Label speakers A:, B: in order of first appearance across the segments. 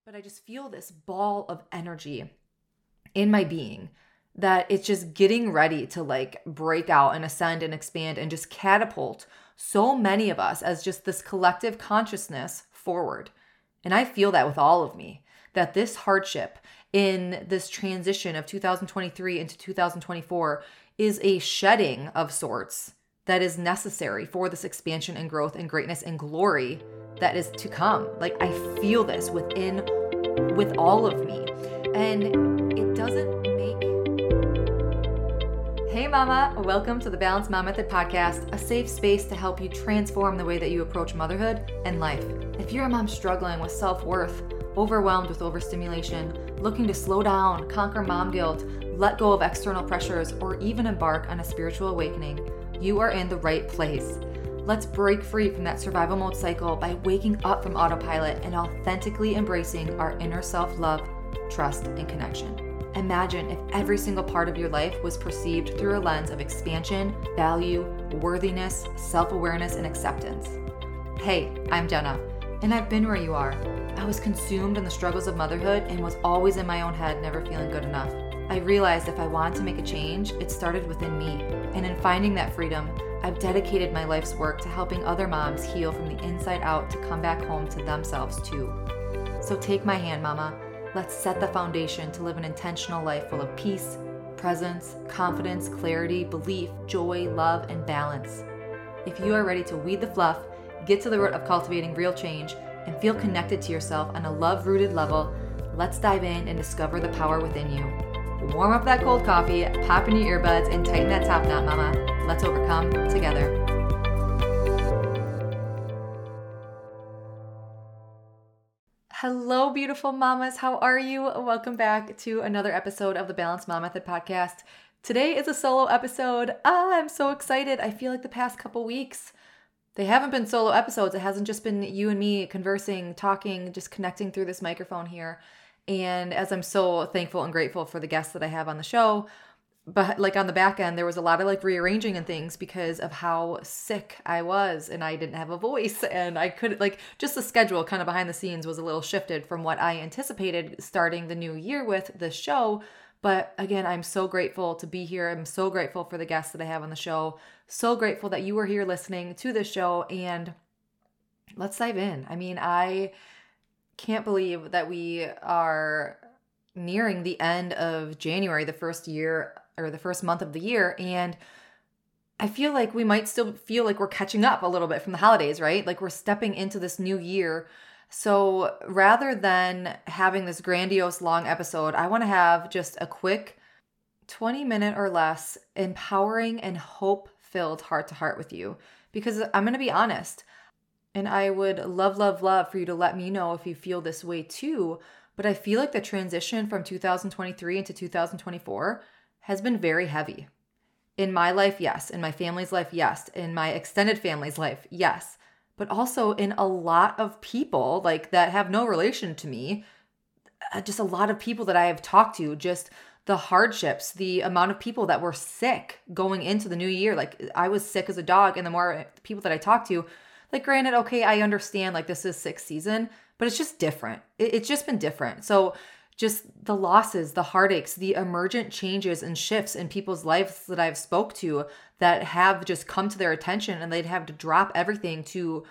A: but I just feel this ball of energy in my being that it's just getting ready to like break out and ascend and expand and just catapult so many of us as just this collective consciousness forward. And I feel that with all of me, that this hardship in this transition of 2023 into 2024 is a shedding of sorts that is necessary for this expansion and growth and greatness and glory that is to come. Like I feel this with all of me. And it doesn't make... Hey mama, welcome to the Balanced Mom Method podcast, a safe space to help you transform the way that you approach motherhood and life. If you're a mom struggling with self-worth, overwhelmed with overstimulation, looking to slow down, conquer mom guilt, let go of external pressures, or even embark on a spiritual awakening, you are in the right place. Let's break free from that survival mode cycle by waking up from autopilot and authentically embracing our inner self-love, trust, and connection. Imagine if every single part of your life was perceived through a lens of expansion, value, worthiness, self-awareness, and acceptance. Hey, I'm Jenna, and I've been where you are. I was consumed in the struggles of motherhood and was always in my own head, never feeling good enough. I realized if I wanted to make a change, it started within me. And in finding that freedom, I've dedicated my life's work to helping other moms heal from the inside out to come back home to themselves too. So take my hand, mama. Let's set the foundation to live an intentional life full of peace, presence, confidence, clarity, belief, joy, love, and balance. If you are ready to weed the fluff, get to the root of cultivating real change, and feel connected to yourself on a love-rooted level, let's dive in and discover the power within you. Warm up that cold coffee, pop in your earbuds, and tighten that top knot, mama. Let's overcome together. Hello, beautiful mamas. How are you? Welcome back to another episode of the Balanced Mom Method podcast. Today is a solo episode. I'm so excited. I feel like the past couple weeks, they haven't been solo episodes. It hasn't just been you and me conversing, talking, just connecting through this microphone here. And as I'm so thankful and grateful for the guests that I have on the show, but like on the back end, there was a lot of like rearranging and things because of how sick I was and I didn't have a voice and I couldn't like just the schedule kind of behind the scenes was a little shifted from what I anticipated starting the new year with the show. But again, I'm so grateful to be here. I'm so grateful for the guests that I have on the show. So grateful that you were here listening to this show, and let's dive in. I mean, I can't believe that we are nearing the end of January, the first month of the year. And I feel like we might still feel like we're catching up a little bit from the holidays, right? Like we're stepping into this new year. So rather than having this grandiose long episode, I want to have just a quick 20-minute or less empowering and hope-filled heart-to-heart with you. Because I'm going to be honest, and I would love, love, love for you to let me know if you feel this way too. But I feel like the transition from 2023 into 2024 has been very heavy. In my life, yes. In my family's life, yes. In my extended family's life, yes. But also in a lot of people like that have no relation to me, just a lot of people that I have talked to, just the hardships, the amount of people that were sick going into the new year. Like I was sick as a dog, and the more people that I talked to, like granted, okay, I understand like this is sixth season, but it's just different. It's just been different. So just the losses, the heartaches, the emergent changes and shifts in people's lives that I've spoke to that have just come to their attention, and they'd have to drop everything to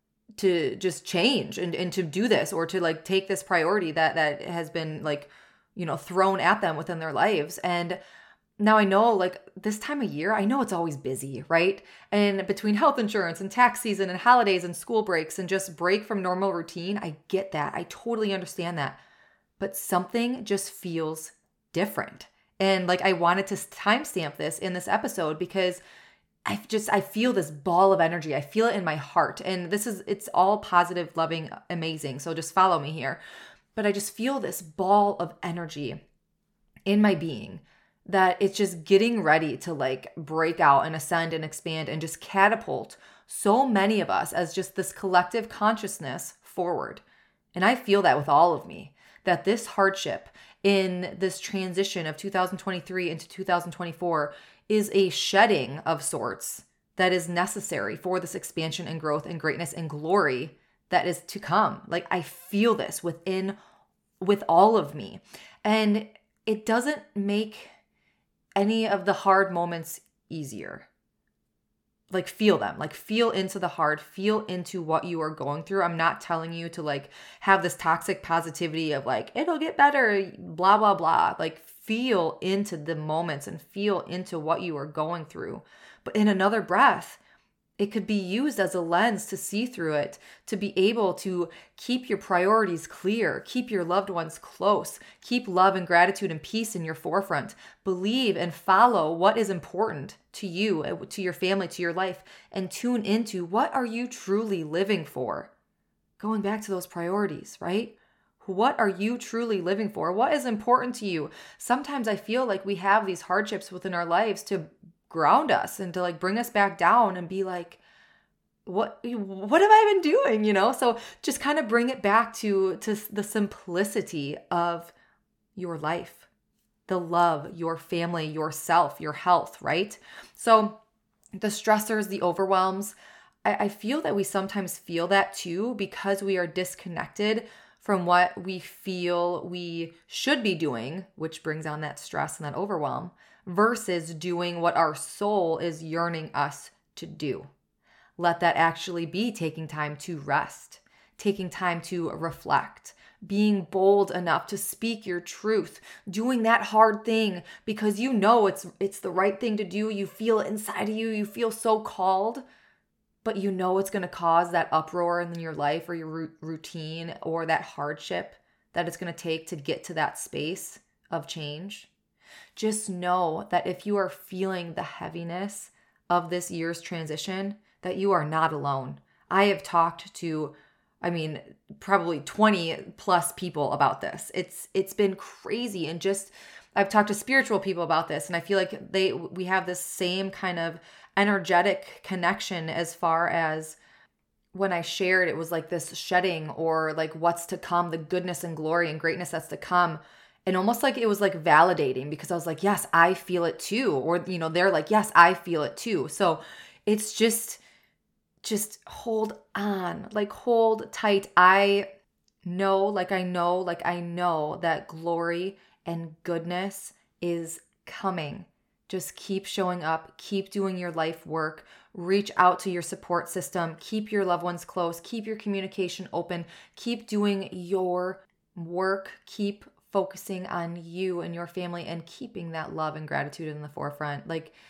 A: just change and to do this or to like take this priority that has been like, thrown at them within their lives. And now I know like this time of year, I know it's always busy, right? And between health insurance and tax season and holidays and school breaks and just break from normal routine, I get that. I totally understand that. But something just feels different. And like I wanted to timestamp this in this episode because I feel this ball of energy. I feel it in my heart. And it's all positive, loving, amazing. So just follow me here. But I just feel this ball of energy in my being that it's just getting ready to like break out and ascend and expand and just catapult so many of us as just this collective consciousness forward. And I feel that with all of me, that this hardship in this transition of 2023 into 2024 is a shedding of sorts that is necessary for this expansion and growth and greatness and glory that is to come. Like I feel this within with all of me. And it doesn't make any of the hard moments easier. Like feel them, like feel into the hard, feel into what you are going through. I'm not telling you to like have this toxic positivity of like, it'll get better, blah, blah, blah. Like feel into the moments and feel into what you are going through. But in another breath, it could be used as a lens to see through it, to be able to keep your priorities clear, keep your loved ones close, keep love and gratitude and peace in your forefront, believe and follow what is important to you, to your family, to your life, and tune into what are you truly living for? Going back to those priorities, right? What are you truly living for? What is important to you? Sometimes I feel like we have these hardships within our lives to ground us and to like bring us back down and be like, what have I been doing? So just kind of bring it back to the simplicity of your life, the love, your family, yourself, your health, right? So the stressors, the overwhelms, I feel that we sometimes feel that too because we are disconnected from what we feel we should be doing, which brings on that stress and that overwhelm, versus doing what our soul is yearning us to do. Let that actually be taking time to rest, taking time to reflect, being bold enough to speak your truth, doing that hard thing because you know it's the right thing to do. You feel it inside of you. You feel so called, but you know it's going to cause that uproar in your life or your routine or that hardship that it's going to take to get to that space of change. Just know that if you are feeling the heaviness of this year's transition, that you are not alone. I have talked to, probably 20 plus people about this. It's been crazy. And just, I've talked to spiritual people about this, and I feel like we have this same kind of energetic connection as far as when I shared, it was like this shedding or like what's to come, the goodness and glory and greatness that's to come. And almost like it was like validating because I was like, yes, I feel it too. Or, they're like, yes, I feel it too. So it's just hold on, like hold tight. I know that glory and goodness is coming. Just keep showing up, keep doing your life work, reach out to your support system, keep your loved ones close, keep your communication open, keep doing your work, keep focusing on you and your family and keeping that love and gratitude in the forefront.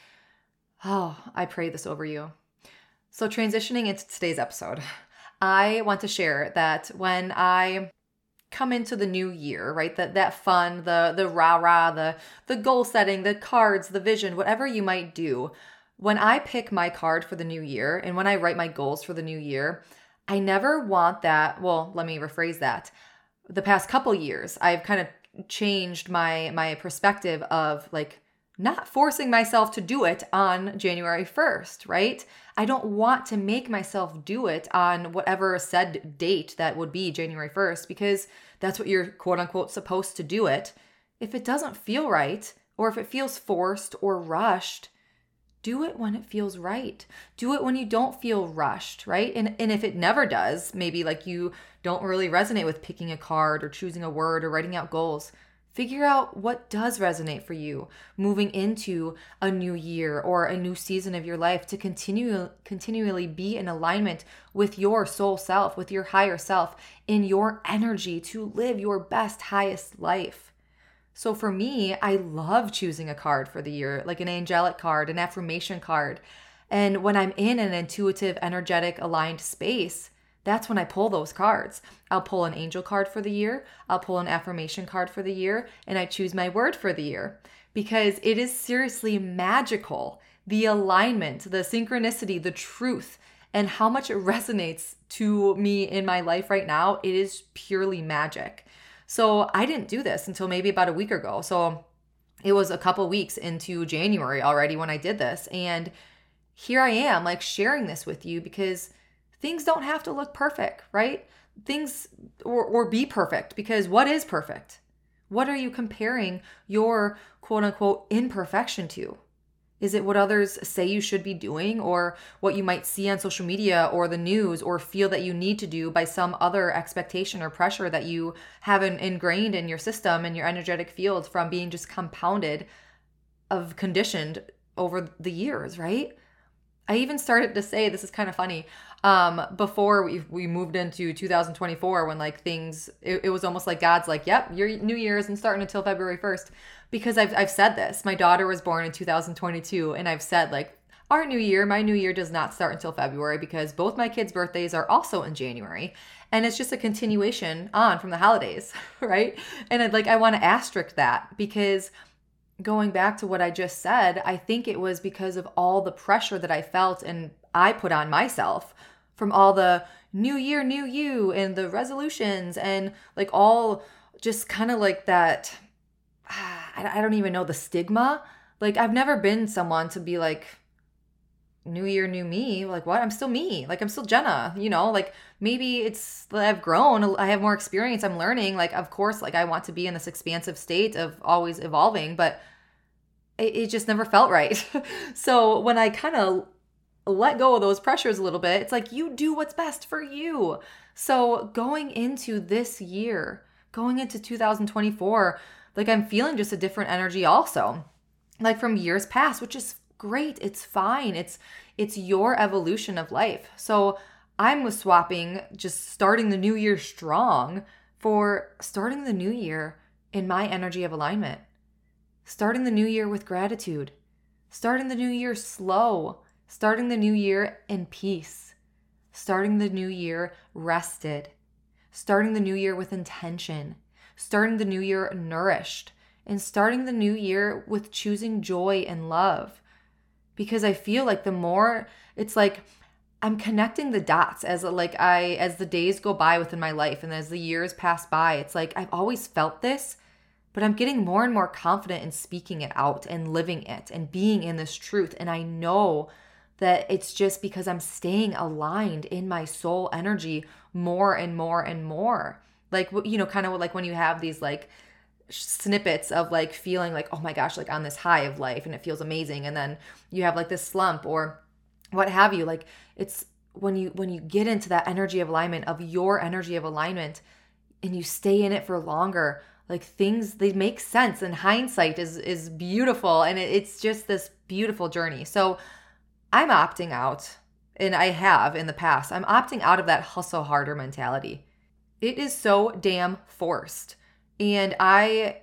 A: I pray this over you. So transitioning into today's episode, I want to share that when I come into the new year, right, that fun, the rah-rah, the goal setting, the cards, the vision, whatever you might do, when I pick my card for the new year and when I write my goals for the new year, I never want that. Well, let me rephrase that. The past couple years, I've kind of changed my perspective of like not forcing myself to do it on January 1st, right? I don't want to make myself do it on whatever said date that would be January 1st because that's what you're quote unquote supposed to do it. If it doesn't feel right or if it feels forced or rushed, do it when it feels right. Do it when you don't feel rushed, right? And if it never does, maybe like you don't really resonate with picking a card or choosing a word or writing out goals, figure out what does resonate for you moving into a new year or a new season of your life to continually be in alignment with your soul self, with your higher self, in your energy to live your best, highest life. So for me, I love choosing a card for the year, like an angelic card, an affirmation card. And when I'm in an intuitive, energetic, aligned space, that's when I pull those cards. I'll pull an angel card for the year, I'll pull an affirmation card for the year, and I choose my word for the year. Because it is seriously magical. The alignment, the synchronicity, the truth, and how much it resonates to me in my life right now, it is purely magic. So I didn't do this until maybe about a week ago. So it was a couple weeks into January already when I did this. And here I am like sharing this with you because things don't have to look perfect, right? Things or be perfect, because what is perfect? What are you comparing your quote unquote imperfection to? Is it what others say you should be doing, or what you might see on social media or the news, or feel that you need to do by some other expectation or pressure that you have ingrained in your system and your energetic field from being just compounded of conditioned over the years, right? I even started to say, this is kind of funny, before we moved into 2024, when like things, it was almost like God's like, yep, your new year isn't starting until February 1st. Because I've said this. My daughter was born in 2022, and I've said like, my new year does not start until February because both my kids' birthdays are also in January. And it's just a continuation on from the holidays, right? And I want to asterisk that, because going back to what I just said, I think it was because of all the pressure that I felt and I put on myself from all the new year, new you, and the resolutions, and like all just kind of like that, I don't even know, the stigma. Like, I've never been someone to be like, new year, new me. Like, what? I'm still me. Like, I'm still Jenna, like maybe it's that I've grown. I have more experience. I'm learning. Like, of course, like I want to be in this expansive state of always evolving, but it just never felt right. So when I kind of let go of those pressures a little bit, it's like, you do what's best for you. So going into this year, going into 2024, like I'm feeling just a different energy also, like from years past, which is great. It's fine. It's your evolution of life. So I'm swapping just starting the new year strong for starting the new year in my energy of alignment, starting the new year with gratitude, starting the new year slow, starting the new year in peace, starting the new year rested, starting the new year with intention, starting the new year nourished, and starting the new year with choosing joy and love. Because I feel like the more, it's like I'm connecting the dots as the days go by within my life and as the years pass by. It's like I've always felt this, but I'm getting more and more confident in speaking it out and living it and being in this truth. And I know that it's just because I'm staying aligned in my soul energy more and more and more. Like, kind of like when you have these like snippets of like feeling like, oh my gosh, like on this high of life and it feels amazing. And then you have like this slump or what have you. Like, it's when you get into that energy of alignment, of your energy of alignment, and you stay in it for longer, like things, they make sense, and hindsight is beautiful. And it's just this beautiful journey. So I'm opting out, and I have in the past, I'm opting out of that hustle harder mentality. It is so damn forced. And I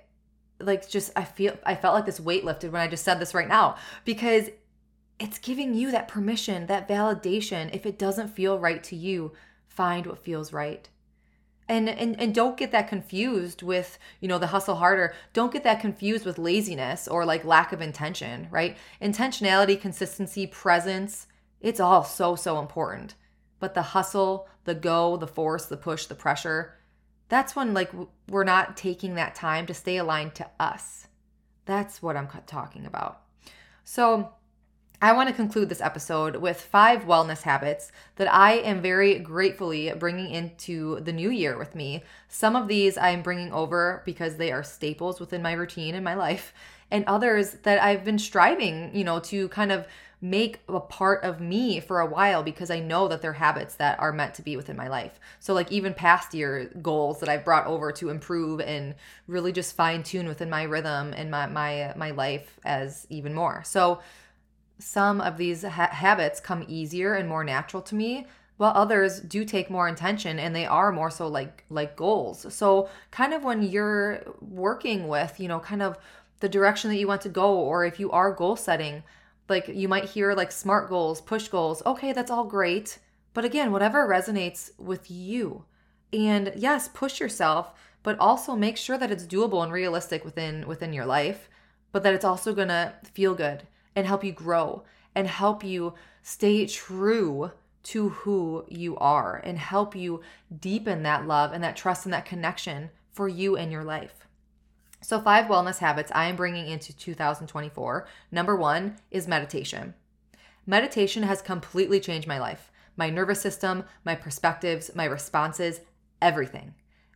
A: felt like this weight lifted when I just said this right now, because it's giving you that permission, that validation. If it doesn't feel right to you, find what feels right. And don't get that confused with, the hustle harder. Don't get that confused with laziness or like lack of intention, right? Intentionality, consistency, presence, it's all so, so important. But the hustle, the go, the force, the push, the pressure, that's when like we're not taking that time to stay aligned to us. That's what I'm talking about. So I want to conclude this episode with 5 wellness habits that I am very gratefully bringing into the new year with me. Some of these I'm bringing over because they are staples within my routine in my life, and others that I've been striving, to kind of make a part of me for a while, because I know that they're habits that are meant to be within my life. So like even past year goals that I've brought over to improve and really just fine tune within my rhythm and my life as even more. So some of these habits come easier and more natural to me, while others do take more intention, and they are more so like goals. So kind of when you're working with, kind of the direction that you want to go, or if you are goal setting, like you might hear like SMART goals, push goals. Okay, that's all great. But again, whatever resonates with you. And yes, push yourself, but also make sure that it's doable and realistic within your life, but that it's also going to feel good and help you grow and help you stay true to who you are and help you deepen that love and that trust and that connection for you and your life. So 5 wellness habits I am bringing into 2024. Number 1 is meditation. Meditation has completely changed my life, my nervous system, my perspectives, my responses, everything.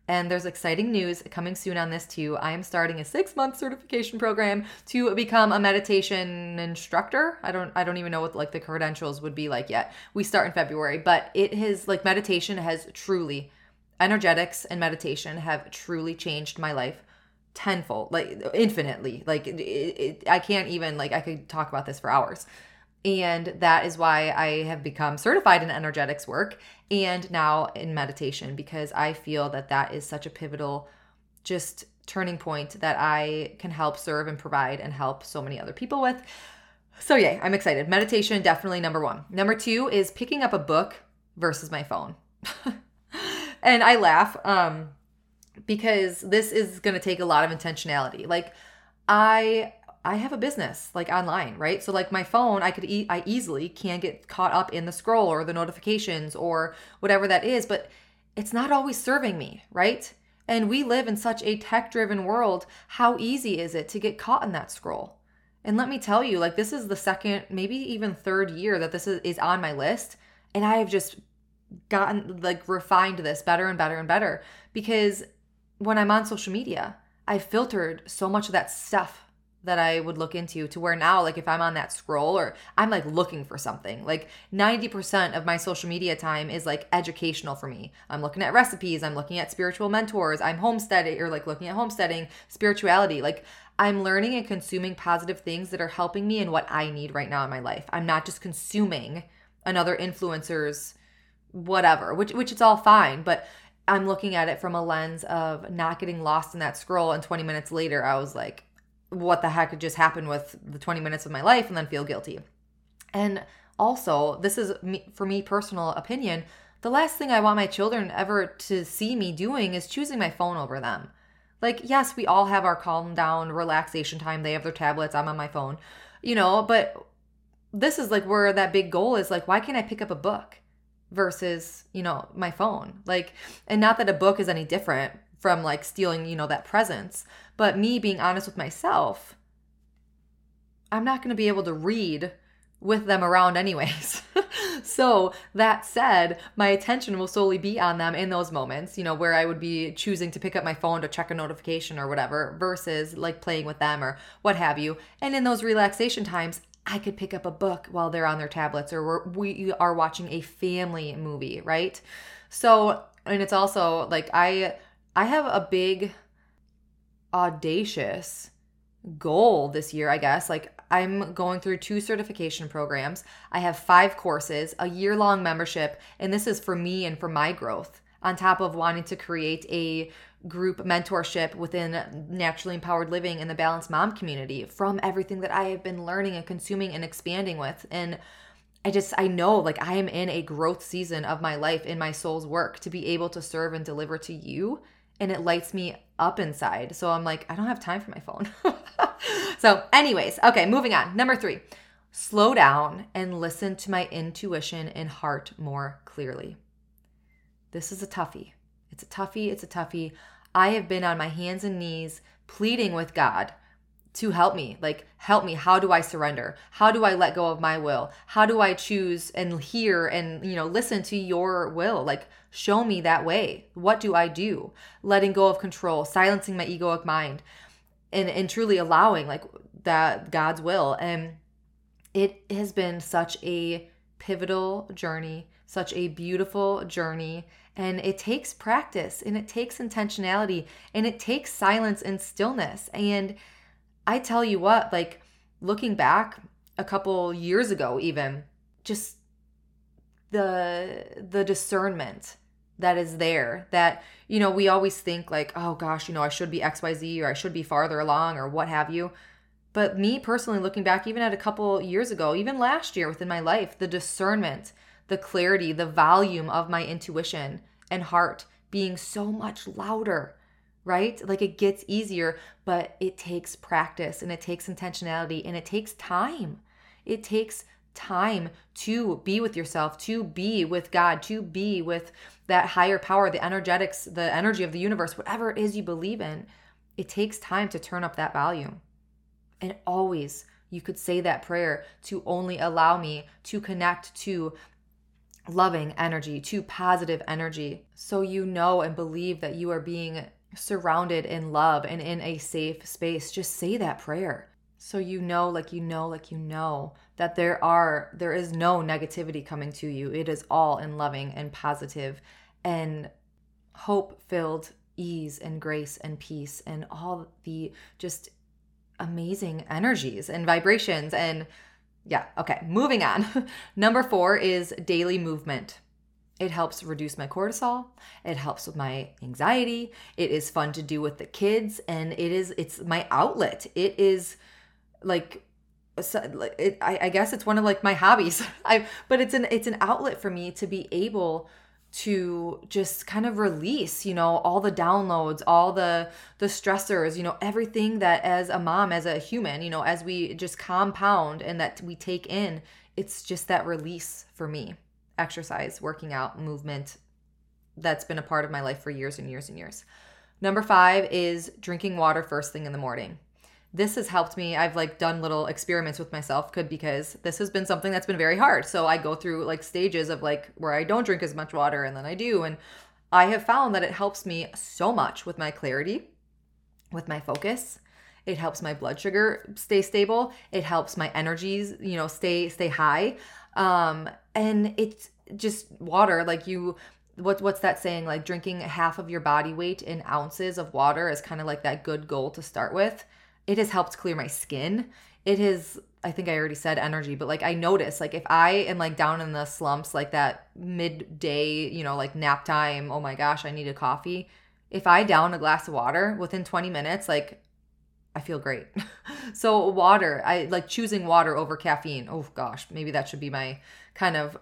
A: And there's exciting news coming soon on this too. I am starting a 6-month certification program to become a meditation instructor. I don't even know what like the credentials would be like yet. We start in February, but it has like meditation has truly, energetics and meditation have truly changed my life tenfold, like infinitely. Like I can't even like I could talk about this for hours. And that is why I have become certified in energetics work and now in meditation, because I feel that that is such a pivotal just turning point that I can help serve and provide and help so many other people with. So yeah, I'm excited. Meditation, definitely number 1. Number 2 is picking up a book versus my phone. And I laugh because this is going to take a lot of intentionality. Like I have a business like online, right? So like my phone, I easily can get caught up in the scroll or the notifications or whatever that is, but it's not always serving me, right? And we live in such a tech-driven world. How easy is it to get caught in that scroll? And let me tell you, like this is the second, maybe even third year that this is on my list. And I have just gotten like refined this better and better and better, because when I'm on social media, I've filtered so much of that stuff that I would look into to where now, like if I'm on that scroll or I'm like looking for something, like 90% of my social media time is like educational for me. I'm looking at recipes, I'm looking at spiritual mentors, I'm homesteading or like looking at homesteading, spirituality. Like I'm learning and consuming positive things that are helping me in what I need right now in my life. I'm not just consuming another influencer's whatever, which it's all fine, but I'm looking at it from a lens of not getting lost in that scroll. And 20 minutes later, I was like, what the heck just happened with the 20 minutes of my life, and then feel guilty. And also, this is for me, personal opinion, the last thing I want my children ever to see me doing is choosing my phone over them. Like, yes, we all have our calm down relaxation time. They have their tablets, I'm on my phone, but this is like where that big goal is like, why can't I pick up a book versus, my phone? Like, and not that a book is any different from like stealing, that presence. But me being honest with myself, I'm not going to be able to read with them around anyways. So that said, my attention will solely be on them in those moments, where I would be choosing to pick up my phone to check a notification or whatever versus like playing with them or what have you. And in those relaxation times, I could pick up a book while they're on their tablets or we are watching a family movie, right? So, and it's also like I have a big audacious goal this year, I guess. Like I'm going through 2 certification programs. I have 5 courses, a year-long membership, and this is for me and for my growth, on top of wanting to create a group mentorship within Naturally Empowered Living and the Balanced Mom community from everything that I have been learning and consuming and expanding with. And I know like I am in a growth season of my life in my soul's work to be able to serve and deliver to you. And it lights me up inside. So I'm like, I don't have time for my phone. So anyways, okay, moving on. Number 3, slow down and listen to my intuition and heart more clearly. This is a toughie. It's a toughie. I have been on my hands and knees pleading with God to help me. Like, help me. How do I surrender? How do I let go of my will? How do I choose and hear and, listen to your will? Like, show me that way. What do I do? Letting go of control, silencing my egoic mind, and truly allowing like that God's will. And it has been such a pivotal journey, such a beautiful journey. And it takes practice and it takes intentionality and it takes silence and stillness. And I tell you what, like looking back a couple years ago, even just the discernment that is there that, we always think like, oh gosh, I should be XYZ or I should be farther along or what have you. But me personally, looking back even at a couple years ago, even last year within my life, the discernment, the clarity, the volume of my intuition and heart being so much louder, right? Like it gets easier, but it takes practice and it takes intentionality and it takes time. It takes time to be with yourself, to be with God, to be with that higher power, the energetics, the energy of the universe, whatever it is you believe in. It takes time to turn up that volume. And always you could say that prayer to only allow me to connect to loving energy to positive energy. So you know and believe that you are being surrounded in love and in a safe space. Just say that prayer. So you know that there is no negativity coming to you. It is all in loving and positive and hope-filled ease and grace and peace and all the just amazing energies and vibrations. And yeah, okay, moving on. Number 4 is daily movement. It helps reduce my cortisol. It helps with my anxiety. It is fun to do with the kids, and it's my outlet. It is like, I guess it's one of like my hobbies. But it's an outlet for me to be able to just kind of release, all the downloads, all the stressors, everything that as a mom, as a human, as we just compound and that we take in, it's just that release for me. Exercise, working out, movement, that's been a part of my life for years and years and years. Number 5 is drinking water first thing in the morning. This has helped me. I've done little experiments with myself because this has been something that's been very hard. So I go through stages of where I don't drink as much water and then I do. And I have found that it helps me so much with my clarity, with my focus. It helps my blood sugar stay stable. It helps my energies, stay high. And it's just water, what's that saying? Drinking half of your body weight in ounces of water is kind of that good goal to start with. It has helped clear my skin. It has, I think I already said energy, but I notice if I am down in the slumps, that midday, nap time, oh my gosh, I need a coffee. If I down a glass of water within 20 minutes, I feel great. So water, I choosing water over caffeine. Oh gosh, maybe that should be my kind of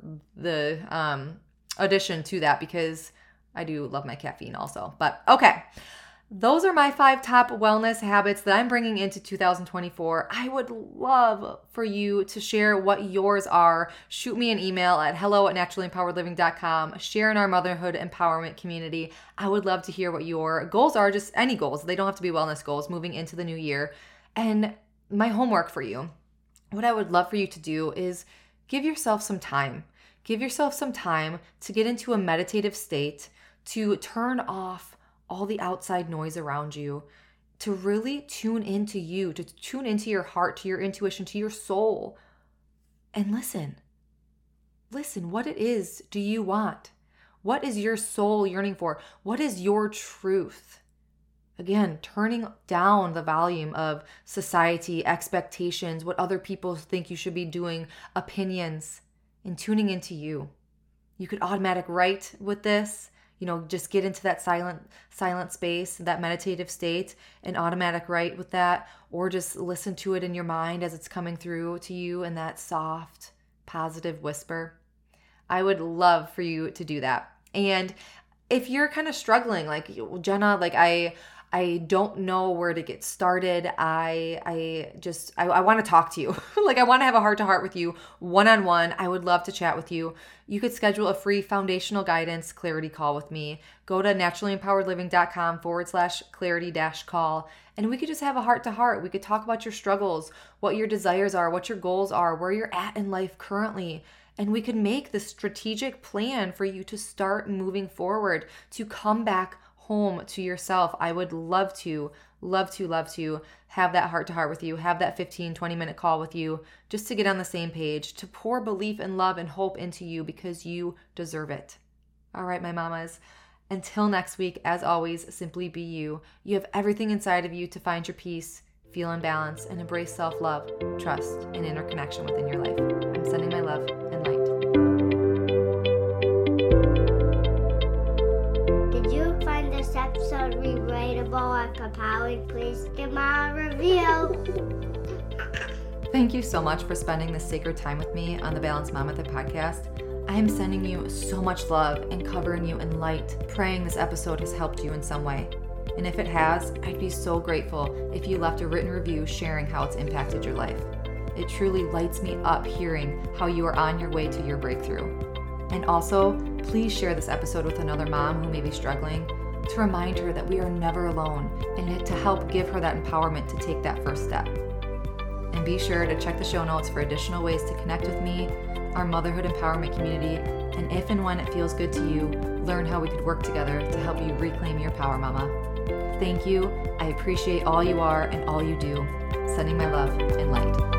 A: addition to that, because I do love my caffeine also. But okay. Those are my 5 top wellness habits that I'm bringing into 2024. I would love for you to share what yours are. Shoot me an email at hello@naturalempoweredliving.com. Share in our motherhood empowerment community. I would love to hear what your goals are, just any goals. They don't have to be wellness goals moving into the new year. And my homework for you, what I would love for you to do is give yourself some time. Give yourself some time to get into a meditative state, to turn off all the outside noise around you, to really tune into you, to tune into your heart, to your intuition, to your soul, and listen. Listen, what it is do you want? What is your soul yearning for? What is your truth? Again, turning down the volume of society, expectations, what other people think you should be doing, opinions, and tuning into you. You could automatic write with this. Just get into that silent space, that meditative state, and automatic write with that, or just listen to it in your mind as it's coming through to you in that soft, positive whisper. I would love for you to do that. And if you're kind of struggling, Jenna, I don't know where to get started. I want to talk to you. I want to have a heart-to-heart with you, one-on-one. I would love to chat with you. You could schedule a free foundational guidance clarity call with me. Go to naturalempoweredliving.com/clarity-call, and we could just have a heart-to-heart. We could talk about your struggles, what your desires are, what your goals are, where you're at in life currently. And we could make the strategic plan for you to start moving forward, to come back home to yourself. I would love to have that heart-to-heart with you, have that 15-20 minute call with you, just to get on the same page, to pour belief and love and hope into you, because you deserve it. All right, my mamas. Until next week, as always, simply be you. You have everything inside of you to find your peace, feel in balance, and embrace self-love, trust, and inner connection within your life. I'm sending my love and light.
B: Episode relatable and compelling, please give my review.
A: Thank you so much for spending this sacred time with me on the Balanced Mom Method podcast. I am sending you so much love and covering you in light, praying this episode has helped you in some way. And if it has, I'd be so grateful if you left a written review sharing how it's impacted your life. It truly lights me up hearing how you are on your way to your breakthrough. And also, please share this episode with another mom who may be struggling, to remind her that we are never alone, and to help give her that empowerment to take that first step. And be sure to check the show notes for additional ways to connect with me. our motherhood empowerment community, and if and when it feels good to you, learn how we could work together to help you reclaim your power, mama. Thank you. I appreciate all you are and all you do. Sending my love and light.